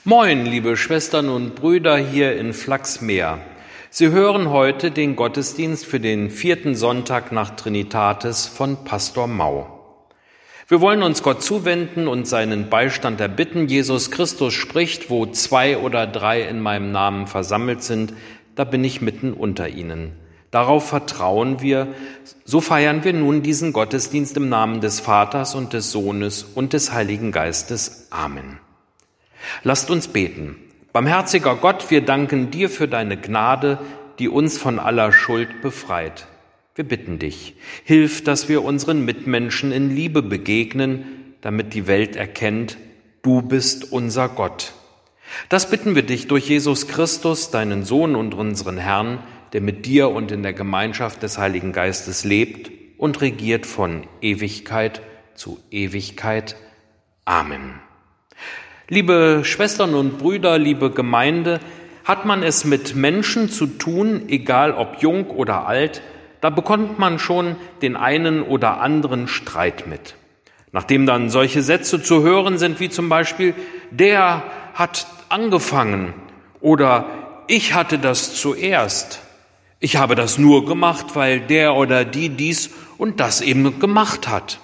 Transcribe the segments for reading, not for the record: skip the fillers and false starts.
Moin, liebe Schwestern und Brüder hier in Flachsmeer. Sie hören heute den Gottesdienst für den 4. Sonntag nach Trinitatis von Pastor Mau. Wir wollen uns Gott zuwenden und seinen Beistand erbitten. Jesus Christus spricht, wo 2 oder 3 in meinem Namen versammelt sind, da bin ich mitten unter ihnen. Darauf vertrauen wir, so feiern wir nun diesen Gottesdienst im Namen des Vaters und des Sohnes und des Heiligen Geistes. Amen. Lasst uns beten. Barmherziger Gott, wir danken dir für deine Gnade, die uns von aller Schuld befreit. Wir bitten dich, hilf, dass wir unseren Mitmenschen in Liebe begegnen, damit die Welt erkennt, du bist unser Gott. Das bitten wir dich durch Jesus Christus, deinen Sohn und unseren Herrn, der mit dir und in der Gemeinschaft des Heiligen Geistes lebt und regiert von Ewigkeit zu Ewigkeit. Amen. Liebe Schwestern und Brüder, liebe Gemeinde, hat man es mit Menschen zu tun, egal ob jung oder alt, da bekommt man schon den einen oder anderen Streit mit. Nachdem dann solche Sätze zu hören sind, wie zum Beispiel, der hat angefangen oder ich hatte das zuerst. Ich habe das nur gemacht, weil der oder die dies und das eben gemacht hat.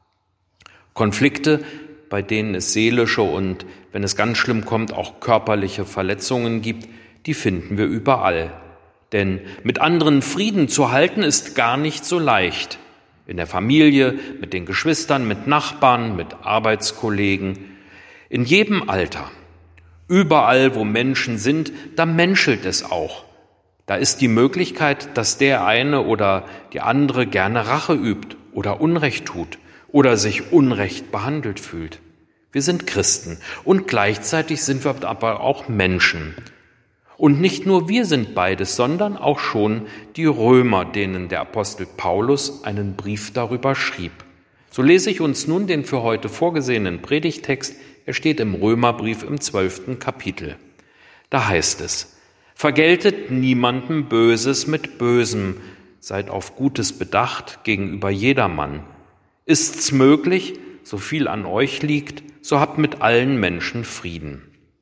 Konflikte, bei denen es seelische und, wenn es ganz schlimm kommt, auch körperliche Verletzungen gibt, die finden wir überall. Denn mit anderen Frieden zu halten, ist gar nicht so leicht. In der Familie, mit den Geschwistern, mit Nachbarn, mit Arbeitskollegen, in jedem Alter. Überall, wo Menschen sind, da menschelt es auch. Da ist die Möglichkeit, dass der eine oder die andere gerne Rache übt oder Unrecht tut oder sich unrecht behandelt fühlt. Wir sind Christen und gleichzeitig sind wir aber auch Menschen. Und nicht nur wir sind beides, sondern auch schon die Römer, denen der Apostel Paulus einen Brief darüber schrieb. So lese ich uns nun den für heute vorgesehenen Predigttext. Er steht im Römerbrief im 12. Kapitel. Da heißt es: Vergeltet niemandem Böses mit Bösem, seid auf Gutes bedacht gegenüber jedermann. Ist's möglich, so viel an euch liegt, so habt mit allen Menschen Frieden.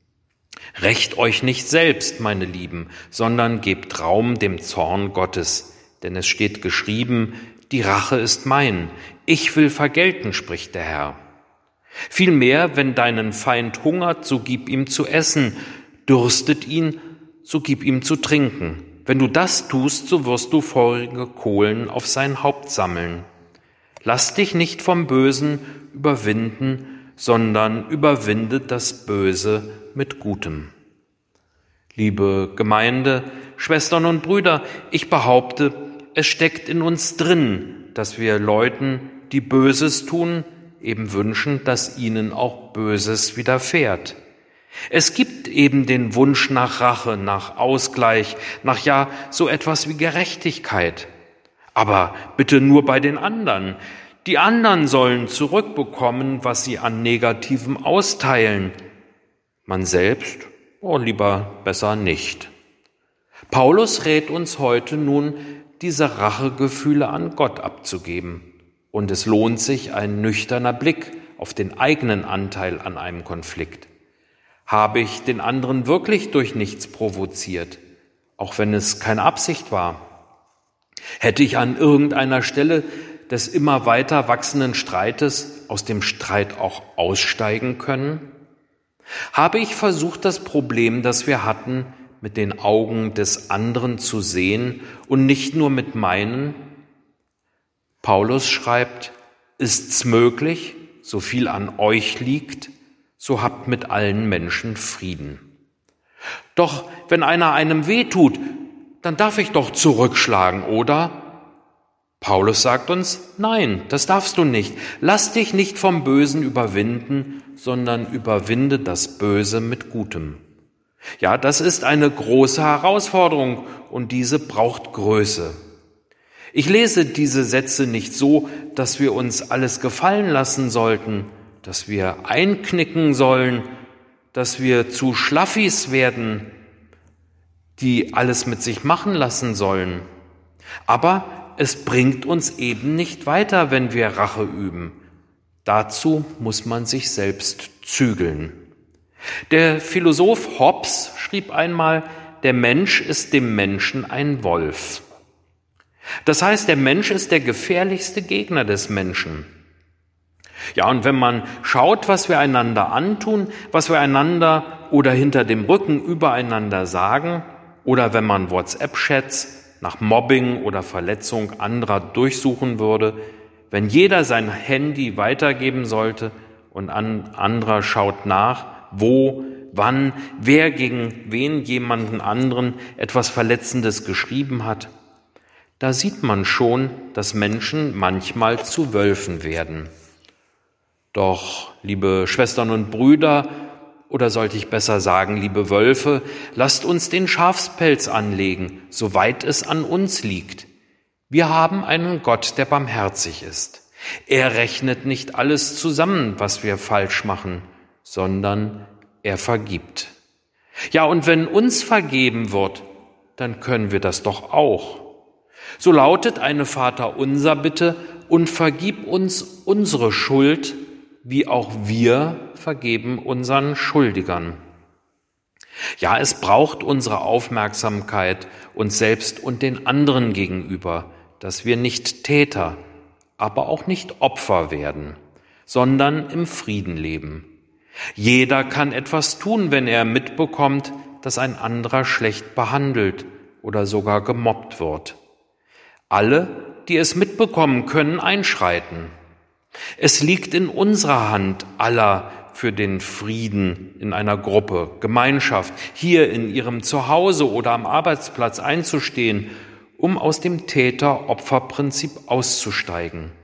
Rächt euch nicht selbst, meine Lieben, sondern gebt Raum dem Zorn Gottes, denn es steht geschrieben, die Rache ist mein, ich will vergelten, spricht der Herr. Vielmehr, wenn deinen Feind hungert, so gib ihm zu essen, dürstet ihn, so gib ihm zu trinken. Wenn du das tust, so wirst du feurige Kohlen auf sein Haupt sammeln. Lass dich nicht vom Bösen überwinden, sondern überwinde das Böse mit Gutem. Liebe Gemeinde, Schwestern und Brüder, ich behaupte, es steckt in uns drin, dass wir Leuten, die Böses tun, eben wünschen, dass ihnen auch Böses widerfährt. Es gibt eben den Wunsch nach Rache, nach Ausgleich, nach ja so etwas wie Gerechtigkeit. Aber bitte nur bei den anderen. Die anderen sollen zurückbekommen, was sie an Negativem austeilen. Man selbst, lieber besser nicht. Paulus rät uns heute nun, diese Rachegefühle an Gott abzugeben. Und es lohnt sich ein nüchterner Blick auf den eigenen Anteil an einem Konflikt. Habe ich den anderen wirklich durch nichts provoziert, auch wenn es keine Absicht war? Hätte ich an irgendeiner Stelle des immer weiter wachsenden Streites aus dem Streit auch aussteigen können? Habe ich versucht, das Problem, das wir hatten, mit den Augen des anderen zu sehen und nicht nur mit meinen? Paulus schreibt, ist's möglich, so viel an euch liegt, so habt mit allen Menschen Frieden. Doch wenn einer einem wehtut, dann darf ich doch zurückschlagen, oder? Paulus sagt uns, nein, das darfst du nicht. Lass dich nicht vom Bösen überwinden, sondern überwinde das Böse mit Gutem. Ja, das ist eine große Herausforderung und diese braucht Größe. Ich lese diese Sätze nicht so, dass wir uns alles gefallen lassen sollten, dass wir einknicken sollen, dass wir zu Schlaffis werden, die alles mit sich machen lassen sollen. Aber es bringt uns eben nicht weiter, wenn wir Rache üben. Dazu muss man sich selbst zügeln. Der Philosoph Hobbes schrieb einmal, der Mensch ist dem Menschen ein Wolf. Das heißt, der Mensch ist der gefährlichste Gegner des Menschen. Ja, und wenn man schaut, was wir einander antun, was wir einander oder hinter dem Rücken übereinander sagen, oder wenn man WhatsApp-Chats nach Mobbing oder Verletzung anderer durchsuchen würde, wenn jeder sein Handy weitergeben sollte und ein anderer schaut nach, wo, wann, wer gegen wen jemanden anderen etwas Verletzendes geschrieben hat, da sieht man schon, dass Menschen manchmal zu Wölfen werden. Doch, liebe Schwestern und Brüder, oder sollte ich besser sagen, liebe Wölfe, lasst uns den Schafspelz anlegen, soweit es an uns liegt. Wir haben einen Gott, der barmherzig ist. Er rechnet nicht alles zusammen, was wir falsch machen, sondern er vergibt. Ja, und wenn uns vergeben wird, dann können wir das doch auch. So lautet eine Vaterunser-Bitte: und vergib uns unsere Schuld, wie auch wir vergeben unseren Schuldigern. Ja, es braucht unsere Aufmerksamkeit uns selbst und den anderen gegenüber, dass wir nicht Täter, aber auch nicht Opfer werden, sondern im Frieden leben. Jeder kann etwas tun, wenn er mitbekommt, dass ein anderer schlecht behandelt oder sogar gemobbt wird. Alle, die es mitbekommen, können einschreiten. Es liegt in unserer Hand aller, für den Frieden in einer Gruppe, Gemeinschaft, hier in ihrem Zuhause oder am Arbeitsplatz einzustehen, um aus dem Täter-Opfer-Prinzip auszusteigen.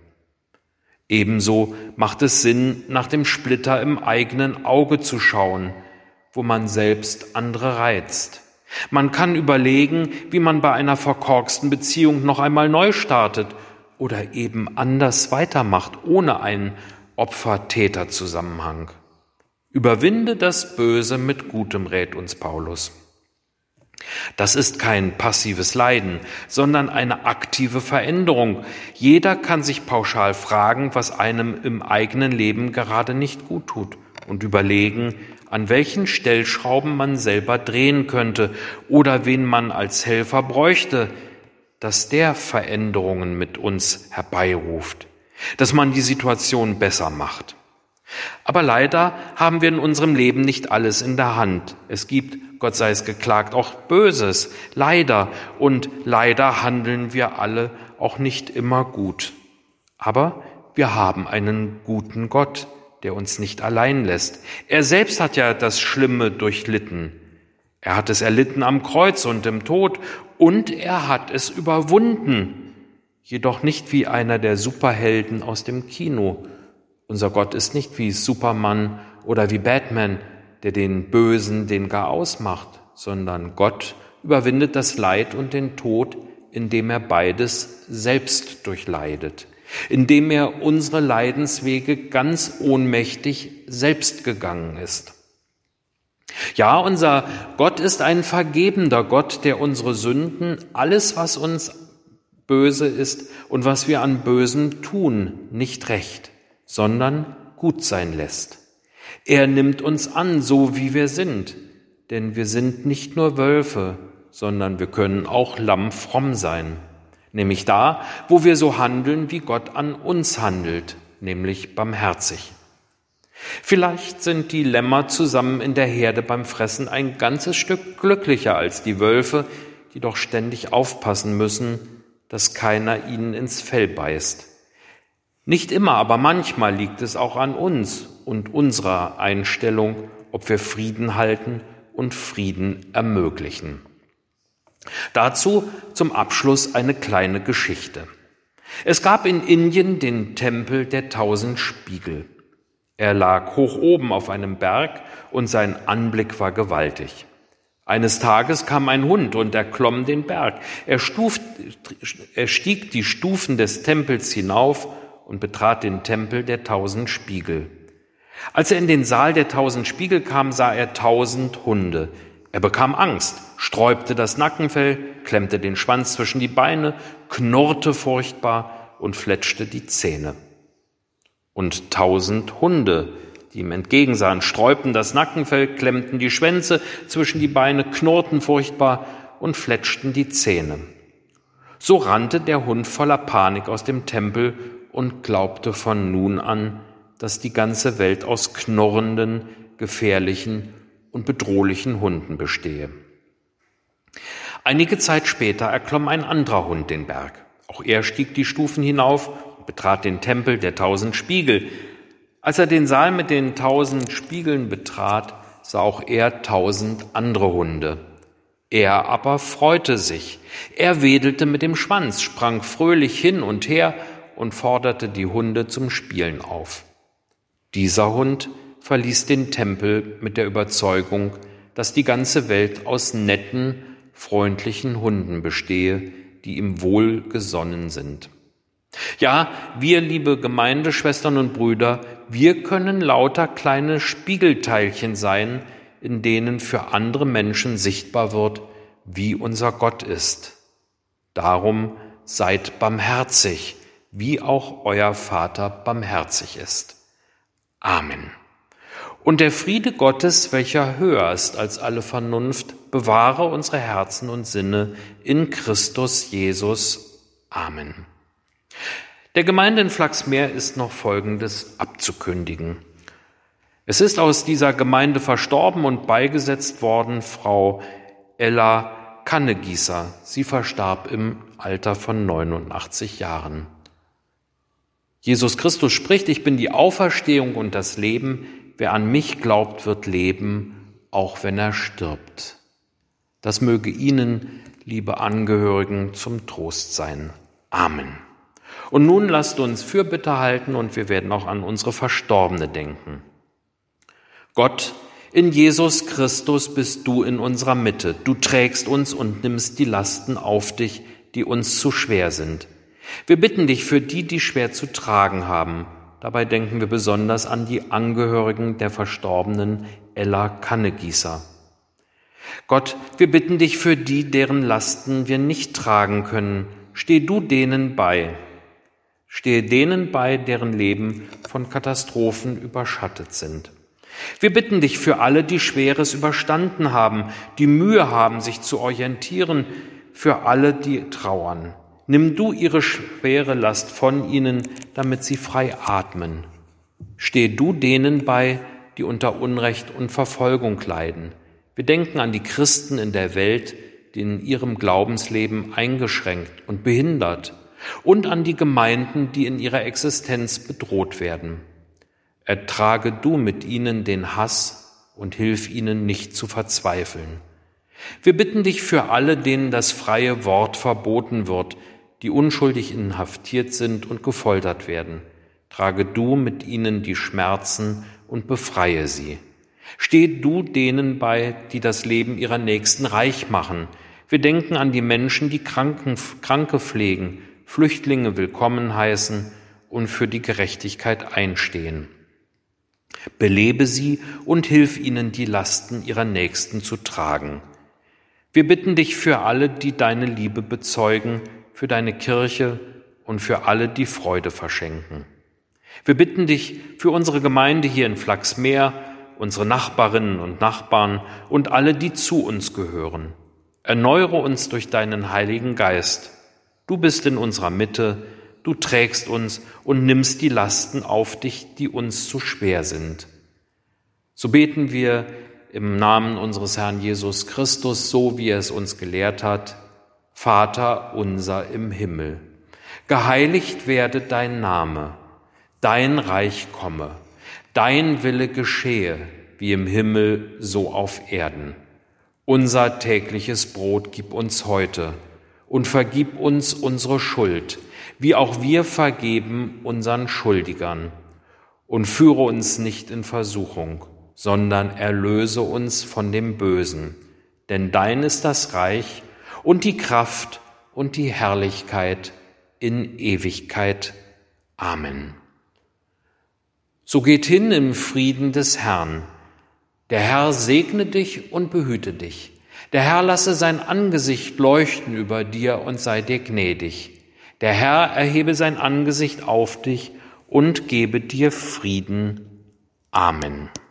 Ebenso macht es Sinn, nach dem Splitter im eigenen Auge zu schauen, wo man selbst andere reizt. Man kann überlegen, wie man bei einer verkorksten Beziehung noch einmal neu startet oder eben anders weitermacht, ohne einen Opfer-Täter-Zusammenhang. Überwinde das Böse mit Gutem, rät uns Paulus. Das ist kein passives Leiden, sondern eine aktive Veränderung. Jeder kann sich pauschal fragen, was einem im eigenen Leben gerade nicht gut tut, und überlegen, an welchen Stellschrauben man selber drehen könnte oder wen man als Helfer bräuchte, dass der Veränderungen mit uns herbeiruft, dass man die Situation besser macht. Aber leider haben wir in unserem Leben nicht alles in der Hand. Es gibt, Gott sei es geklagt, auch Böses, leider. Und leider handeln wir alle auch nicht immer gut. Aber wir haben einen guten Gott, der uns nicht allein lässt. Er selbst hat ja das Schlimme durchlitten. Er hat es erlitten am Kreuz und im Tod, und er hat es überwunden. Jedoch nicht wie einer der Superhelden aus dem Kino. Unser Gott ist nicht wie Superman oder wie Batman, der den Bösen den gar ausmacht, sondern Gott überwindet das Leid und den Tod, indem er beides selbst durchleidet, indem er unsere Leidenswege ganz ohnmächtig selbst gegangen ist. Ja, unser Gott ist ein vergebender Gott, der unsere Sünden, alles, was uns böse ist und was wir an Bösen tun, nicht rächt, sondern gut sein lässt. Er nimmt uns an, so wie wir sind, denn wir sind nicht nur Wölfe, sondern wir können auch lammfromm sein, nämlich da, wo wir so handeln, wie Gott an uns handelt, nämlich barmherzig. Vielleicht sind die Lämmer zusammen in der Herde beim Fressen ein ganzes Stück glücklicher als die Wölfe, die doch ständig aufpassen müssen, dass keiner ihnen ins Fell beißt. Nicht immer, aber manchmal liegt es auch an uns und unserer Einstellung, ob wir Frieden halten und Frieden ermöglichen. Dazu zum Abschluss eine kleine Geschichte. Es gab in Indien den Tempel der 1000 Spiegel. Er lag hoch oben auf einem Berg und sein Anblick war gewaltig. Eines Tages kam ein Hund und erklomm den Berg. Er stieg die Stufen des Tempels hinauf und betrat den Tempel der 1000 Spiegel. Als er in den Saal der 1000 Spiegel kam, sah er 1000 Hunde. Er bekam Angst, sträubte das Nackenfell, klemmte den Schwanz zwischen die Beine, knurrte furchtbar und fletschte die Zähne. Und 1000 Hunde die ihm entgegensahen, sträubten das Nackenfell, klemmten die Schwänze zwischen die Beine, knurrten furchtbar und fletschten die Zähne. So rannte der Hund voller Panik aus dem Tempel und glaubte von nun an, dass die ganze Welt aus knurrenden, gefährlichen und bedrohlichen Hunden bestehe. Einige Zeit später erklomm ein anderer Hund den Berg. Auch er stieg die Stufen hinauf und betrat den Tempel der 1000 Spiegel. Als er den Saal mit den 1000 Spiegeln betrat, sah auch er 1000 andere Hunde. Er aber freute sich. Er wedelte mit dem Schwanz, sprang fröhlich hin und her und forderte die Hunde zum Spielen auf. Dieser Hund verließ den Tempel mit der Überzeugung, dass die ganze Welt aus netten, freundlichen Hunden bestehe, die ihm wohlgesonnen sind. Ja, wir, liebe Gemeindeschwestern und Brüder, wir können lauter kleine Spiegelteilchen sein, in denen für andere Menschen sichtbar wird, wie unser Gott ist. Darum seid barmherzig, wie auch euer Vater barmherzig ist. Amen. Und der Friede Gottes, welcher höher ist als alle Vernunft, bewahre unsere Herzen und Sinne in Christus Jesus. Amen. Der Gemeinde in Flachsmeer ist noch Folgendes abzukündigen. Es ist aus dieser Gemeinde verstorben und beigesetzt worden Frau Ella Kannegießer. Sie verstarb im Alter von 89 Jahren. Jesus Christus spricht, ich bin die Auferstehung und das Leben. Wer an mich glaubt, wird leben, auch wenn er stirbt. Das möge Ihnen, liebe Angehörigen, zum Trost sein. Amen. Und nun lasst uns Fürbitte halten und wir werden auch an unsere Verstorbene denken. Gott, in Jesus Christus bist du in unserer Mitte. Du trägst uns und nimmst die Lasten auf dich, die uns zu schwer sind. Wir bitten dich für die, die schwer zu tragen haben. Dabei denken wir besonders an die Angehörigen der verstorbenen Ella Kannegießer. Gott, wir bitten dich für die, deren Lasten wir nicht tragen können. Steh du denen bei. Stehe denen bei, deren Leben von Katastrophen überschattet sind. Wir bitten dich für alle, die Schweres überstanden haben, die Mühe haben, sich zu orientieren, für alle, die trauern. Nimm du ihre schwere Last von ihnen, damit sie frei atmen. Steh du denen bei, die unter Unrecht und Verfolgung leiden. Wir denken an die Christen in der Welt, die in ihrem Glaubensleben eingeschränkt und behindert, und an die Gemeinden, die in ihrer Existenz bedroht werden. Ertrage du mit ihnen den Hass und hilf ihnen nicht zu verzweifeln. Wir bitten dich für alle, denen das freie Wort verboten wird, die unschuldig inhaftiert sind und gefoltert werden. Trage du mit ihnen die Schmerzen und befreie sie. Steh du denen bei, die das Leben ihrer Nächsten reich machen. Wir denken an die Menschen, die Kranke pflegen, Flüchtlinge willkommen heißen und für die Gerechtigkeit einstehen. Belebe sie und hilf ihnen, die Lasten ihrer Nächsten zu tragen. Wir bitten dich für alle, die deine Liebe bezeugen, für deine Kirche und für alle, die Freude verschenken. Wir bitten dich für unsere Gemeinde hier in Flachsmeer, unsere Nachbarinnen und Nachbarn und alle, die zu uns gehören. Erneuere uns durch deinen Heiligen Geist. Du bist in unserer Mitte, du trägst uns und nimmst die Lasten auf dich, die uns zu schwer sind. So beten wir im Namen unseres Herrn Jesus Christus, so wie er es uns gelehrt hat. Vater unser im Himmel, geheiligt werde dein Name, dein Reich komme, dein Wille geschehe, wie im Himmel, so auf Erden. Unser tägliches Brot gib uns heute und vergib uns unsere Schuld, wie auch wir vergeben unseren Schuldigern. Und führe uns nicht in Versuchung, sondern erlöse uns von dem Bösen. Denn dein ist das Reich und die Kraft und die Herrlichkeit in Ewigkeit. Amen. So geht hin im Frieden des Herrn. Der Herr segne dich und behüte dich. Der Herr lasse sein Angesicht leuchten über dir und sei dir gnädig. Der Herr erhebe sein Angesicht auf dich und gebe dir Frieden. Amen.